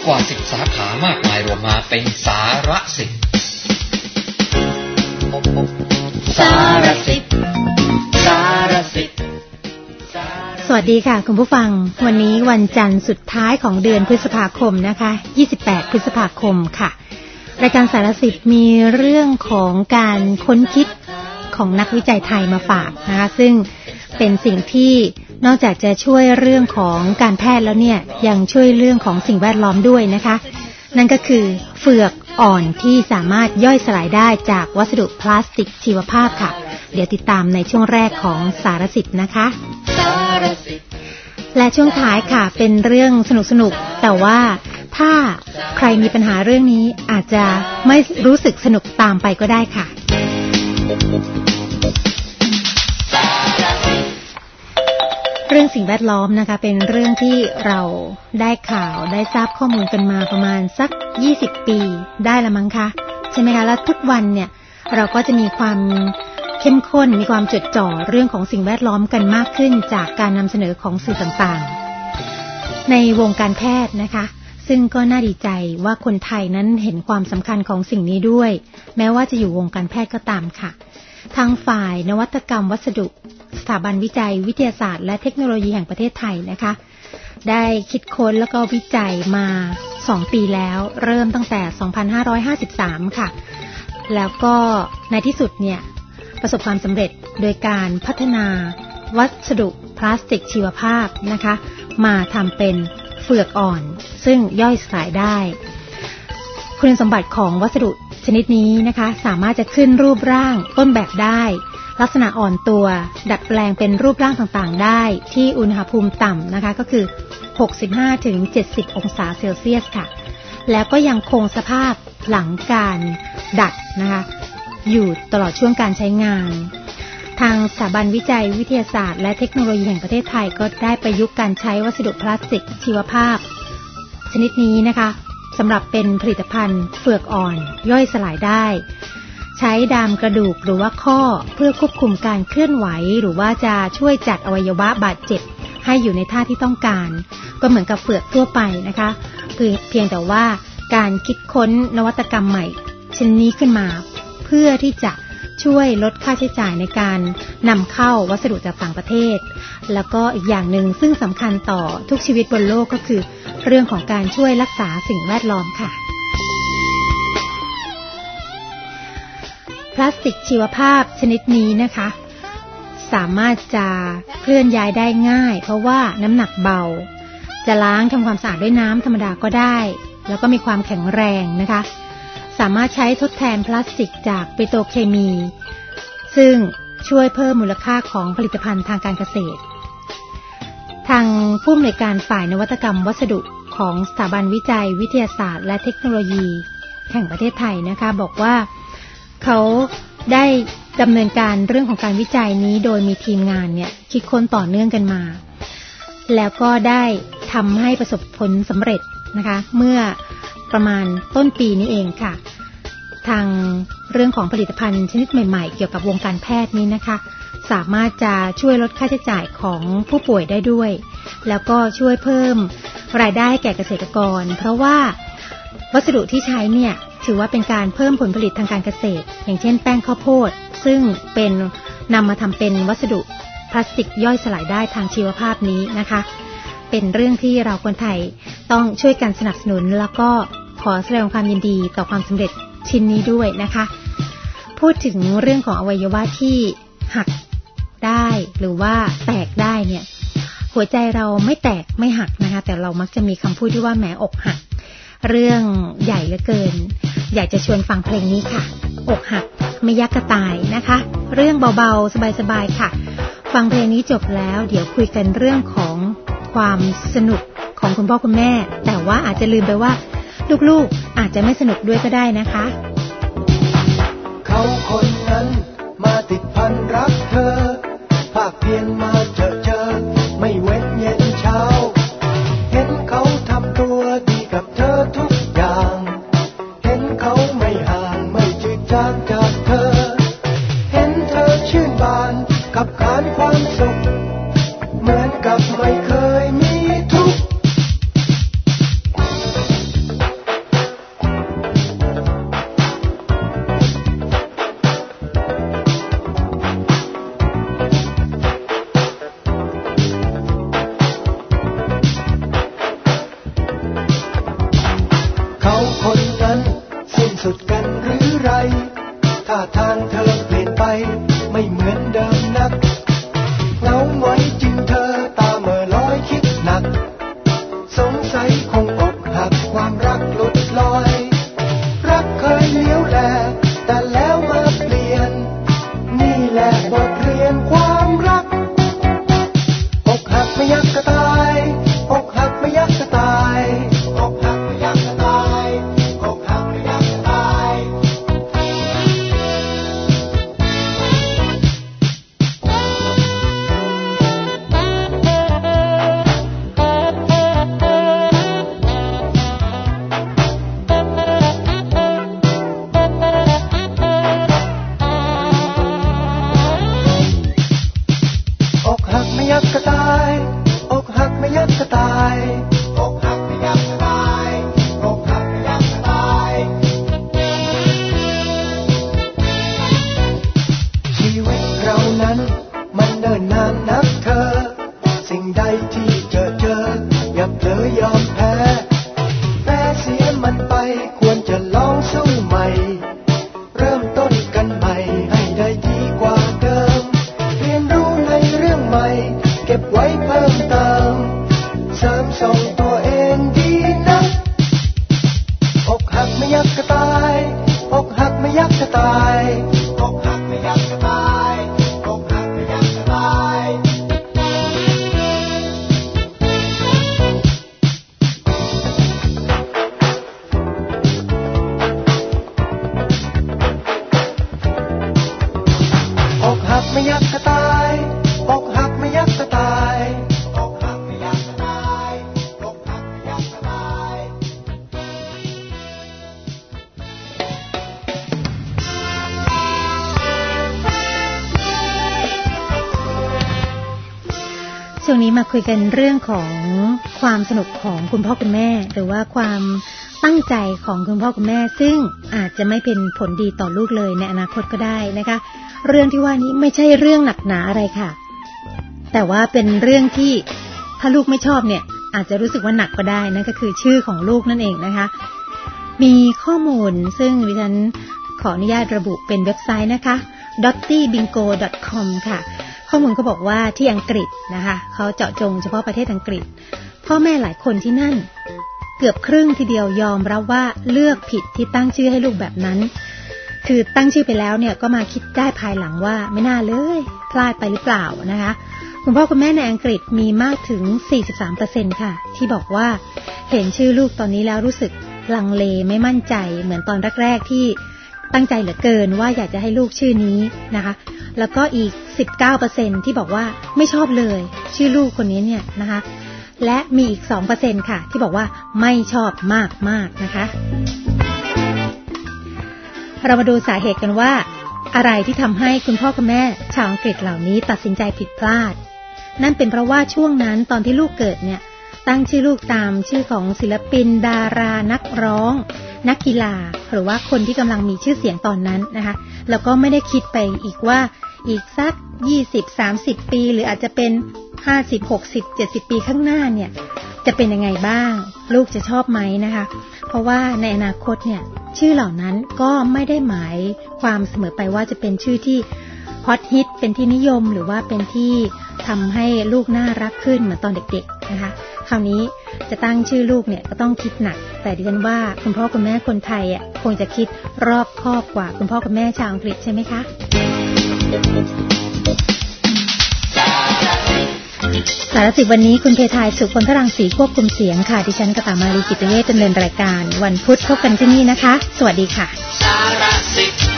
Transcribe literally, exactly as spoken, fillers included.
กว่าสิบสาขามากมายรวมมาเป็นสารสิบสารสิบสารสิบสวัสดีค่ะคุณผู้ฟังวันนี้วันจันทร์สุดท้ายของเดือนพฤษภาคมนะคะยี่สิบแปดพฤษภาคมค่ะรายการสารสิบมีเรื่องของการค้นคิดของนักวิจัยไทยมาฝากนะคะซึ่งเป็นสิ่งที่นอกจากจะช่วยเรื่องของการแพทย์แล้วเนี่ยยังช่วยเรื่องของสิ่งแวดล้อมด้วยนะคะนั่นก็คือเฟือกอ่อนที่สามารถย่อยสลายได้จากวัสดุพลาสติกชีวภาพค่ะเดี๋ยวติดตามในช่วงแรกของสารสิทธ์นะคะและช่วงท้ายค่ะเป็นเรื่องสนุกๆแต่ว่าถ้าใครมีปัญหาเรื่องนี้อาจจะไม่รู้สึกสนุกตามไปก็ได้ค่ะเรื่องสิ่งแวดล้อมนะคะเป็นเรื่องที่เราได้ข่าวได้ทราบข้อมูลกันมาประมาณสักยี่สิบปีได้ละมั้งคะใช่ไหมคะแล้วทุกวันเนี่ยเราก็จะมีความเข้มข้นมีความจดจ่อเรื่องของสิ่งแวดล้อมกันมากขึ้นจากการนำเสนอของสื่อต่างๆในวงการแพทย์นะคะซึ่งก็น่าดีใจว่าคนไทยนั้นเห็นความสำคัญของสิ่งนี้ด้วยแม้ว่าจะอยู่วงการแพทย์ก็ตามค่ะทางฝ่ายนวัตกรรมวัสดุสถาบันวิจัยวิทยาศาสตร์และเทคโนโลยีแห่งประเทศไทยนะคะได้คิดค้นแล้วก็วิจัยมาสองปีแล้วเริ่มตั้งแต่สองพันห้าร้อยห้าสิบสามค่ะแล้วก็ในที่สุดเนี่ยประสบความสำเร็จโดยการพัฒนาวัสดุพลาสติกชีวภาพนะคะมาทำเป็นเฟือกอ่อนซึ่งย่อยสลายได้คุณสมบัติของวัสดุชนิดนี้นะคะสามารถจะขึ้นรูปร่างต้นแบบได้ลักษณะอ่อนตัวดัดแปลงเป็นรูปร่างต่างๆได้ที่อุณหภูมิต่ำนะคะก็คือ หกสิบห้าถึงเจ็ดสิบ องศาเซลเซียสค่ะแล้วก็ยังคงสภาพหลังการดัดนะคะอยู่ตลอดช่วงการใช้งานทางสถาบันวิจัยวิทยาศาสตร์และเทคโนโลยีแห่งประเทศไทยก็ได้ประยุกต์การใช้วัสดุพลาสติกชีวภาพชนิดนี้นะคะสำหรับเป็นผลิตภัณฑ์เฟือกอ่อนย่อยสลายได้ใช้ดามกระดูกหรือว่าข้อเพื่อควบคุมการเคลื่อนไหวหรือว่าจะช่วยจัดอวัยวะบาดเจ็บให้อยู่ในท่าที่ต้องการก็เหมือนกับเฟือกทั่วไปนะคะเพียงแต่ว่าการคิดค้นนวัตกรรมใหม่ชิ้นนี้ขึ้นมาเพื่อที่จะช่วยลดค่าใช้จ่ายในการนำเข้าวัสดุจากต่างประเทศแล้วก็อีกอย่างหนึ่งซึ่งสำคัญต่อทุกชีวิตบนโลกก็คือเรื่องของการช่วยรักษาสิ่งแวดล้อมค่ะพลาสติกชีวภาพชนิดนี้นะคะสามารถจะเคลื่อนย้ายได้ง่ายเพราะว่าน้ำหนักเบาจะล้างทำความสะอาดด้วยน้ำธรรมดาก็ได้แล้วก็มีความแข็งแรงนะคะสามารถใช้ทดแทนพลาสติกจากปิโตรเคมีซึ่งช่วยเพิ่มมูลค่าของผลิตภัณฑ์ทางการเกษตรทางผู้อำนวยการฝ่ายนวัตกรรมวัสดุของสถาบันวิจัยวิทยาศาสตร์และเทคโนโลยีแห่งประเทศไทยนะคะบอกว่าเขาได้ดำเนินการเรื่องของการวิจัยนี้โดยมีทีมงานเนี่ยคิดค้นต่อเนื่องกันมาแล้วก็ได้ทำให้ประสบผลสำเร็จนะคะเมื่อประมาณต้นปีนี้เองค่ะทางเรื่องของผลิตภัณฑ์ชนิดใหม่ๆเกี่ยวกับวงการแพทย์นี้นะคะสามารถจะช่วยลดค่าใช้จ่ายของผู้ป่วยได้ด้วยแล้วก็ช่วยเพิ่มรายได้แก่เกษตรกรเพราะว่าวัสดุที่ใช้เนี่ยถือว่าเป็นการเพิ่มผลผลิตทางการเกษตรอย่างเช่นแป้งข้าวโพดซึ่งเป็นนำมาทำเป็นวัสดุพลาสติกย่อยสลายได้ทางชีวภาพนี้นะคะเป็นเรื่องที่เราคนไทยต้องช่วยกันสนับสนุนแล้วก็ขอแสดงความยินดีต่อความสำเร็จชิ้นนี้ด้วยนะคะพูดถึงเรื่องของอวัยวะที่หักได้หรือว่าแตกได้เนี่ยหัวใจเราไม่แตกไม่หักนะคะแต่เรามักจะมีคำพูดที่ว่าแหมอกหักเรื่องใหญ่เหลือเกินอยากจะชวนฟังเพลงนี้ค่ะอกหักไม่ยักกระตายนะคะเรื่องเบาๆสบายๆค่ะฟังเพลงนี้จบแล้วเดี๋ยวคุยกันเรื่องของความสนุกของคุณพ่อคุณแม่แต่ว่าอาจจะลืมไปว่าลูกๆอาจจะไม่สนุกด้วยก็ได้นะคะเขาคนนั้นมาติดพันรักเธอภาคเพียนมาเจอเจอไม่เว้นเย็นเช้าเห็นเขาทำตัวดีกับเธอทุกอย่างเห็นเขาไม่ห่างไม่จืดจางจากเธอเห็นเธอชื่นบานกับการความสุขเหมือนกับไม่เคยมีทุกข์ท่าทางเธอเปลี่ยนไปไม่เหมือนเดิมนักเหงาหงอยจึงเธอตาเมื่อลอยคิดหนักสงสัยคงอกหักความรักหลุดลอยรักเคยเลี้ยวแลแต่แล้วมาเปลี่ยนนี่แหละบทเรียนความรักอกหักไม่ยักกระตายอกหักไม่ยักกระตายอกหักไม่ยักกระตายอกหักไม่ยักกระตายอกหักไม่ยักกระตายอกหักไม่ยักกระตายอกหักไม่ยักกระตายอกหักไม่ยักกระตายชีวิตเรานั้นมันเดินนานนักเธอสิ่งใดที่เจอเจออย่าเผลอยอมแพ้แพ้เสียมันไปควรจะลองสู้ใหม่เริ่มต้นกันใหม่ให้ได้ดีกว่าเดิมเรียนรู้ในเรื่องใหม่เก็บไว้เพิ่มเติมเสริมส่งตัวเองดีนักอกหักไม่ยักกระตายอกหักไม่ยักกระตายอกหักไม่ยักกระตายอกหักไม่ยักกระตายอกหักไม่ยักกระตายอกหักไม่ยักกระตายอกหักไม่ยักกระตายอกหักไม่ยักกระตายช่วงนี้มาคุยกันเรื่องของความสนุกของคุณพ่อคุณแม่หรือว่าความตั้งใจของคุณพ่อคุณแม่ซึ่งอาจจะไม่เป็นผลดีต่อลูกเลยในอนาคตก็ได้นะคะเรื่องที่ว่านี้ไม่ใช่เรื่องหนักหนาอะไรค่ะแต่ว่าเป็นเรื่องที่ถ้าลูกไม่ชอบเนี่ยอาจจะรู้สึกว่าหนักก็ได้นั่นก็คือชื่อของลูกนั่นเองนะคะมีข้อมูลซึ่งดิฉันขออนุญาตระบุเป็นเว็บไซต์นะคะ ดอตตี้บิงโก ดอท คอม ค่ะข้อมูลเขาบอกว่าที่อังกฤษนะคะเขาเจาะจงเฉพาะประเทศอังกฤษพ่อแม่หลายคนที่นั่นเกือบครึ่งทีเดียวยอมรับว่าเลือกผิดที่ตั้งชื่อให้ลูกแบบนั้นคือตั้งชื่อไปแล้วเนี่ยก็มาคิดได้ภายหลังว่าไม่น่าเลยพลาดไปหรือเปล่านะคะคุณพ่อคุณแม่ในอังกฤษมีมากถึง สี่สิบสามเปอร์เซ็นต์ ค่ะที่บอกว่าเห็นชื่อลูกตอนนี้แล้วรู้สึกลังเลไม่มั่นใจเหมือนตอนแรกๆที่ตั้งใจเหลือเกินว่าอยากจะให้ลูกชื่อนี้นะคะแล้วก็อีก สิบเก้าเปอร์เซ็นต์ ที่บอกว่าไม่ชอบเลยชื่อลูกคนนี้เนี่ยนะคะและมีอีก สองเปอร์เซ็นต์ ค่ะที่บอกว่าไม่ชอบมากๆนะคะเรามาดูสาเหตุกันว่าอะไรที่ทำให้คุณพ่อคุณแม่ชาวอังกฤษเหล่านี้ตัดสินใจผิดพลาดนั่นเป็นเพราะว่าช่วงนั้นตอนที่ลูกเกิดเนี่ยตั้งชื่อลูกตามชื่อของศิลปินดารานักร้องนักกีฬาหรือว่าคนที่กำลังมีชื่อเสียงตอนนั้นนะคะแล้วก็ไม่ได้คิดไปอีกว่าอีกสักยี่สิบ สามสิบปีหรืออาจจะเป็นห้าสิบ หกสิบ เจ็ดสิบปีข้างหน้าเนี่ยจะเป็นยังไงบ้างลูกจะชอบไหมนะคะเพราะว่าในอนาคตเนี่ยชื่อเหล่านั้นก็ไม่ได้หมายความเสมอไปว่าจะเป็นชื่อที่ฮอตฮิตเป็นที่นิยมหรือว่าเป็นที่ทำให้ลูกน่ารักขึ้นเหมือนตอนเด็กๆนะคะคราวนี้จะตั้งชื่อลูกเนี่ยก็ต้องคิดหนักแต่ดิฉันว่าคุณพ่อคุณแม่คนไทยอ่ะคงจะคิดรอบคอบกว่าคุณพ่อคุณแม่ชาวอังกฤษใช่ไหมคะสารสิบวันนี้คุณเพทายสุขคนทรังสีควบคุมเสียงค่ะดิฉันกตมาลีกิตเวชดำเนินรายการวันพุธพบกันที่นี่นะคะสวัสดีค่ะสารสิบ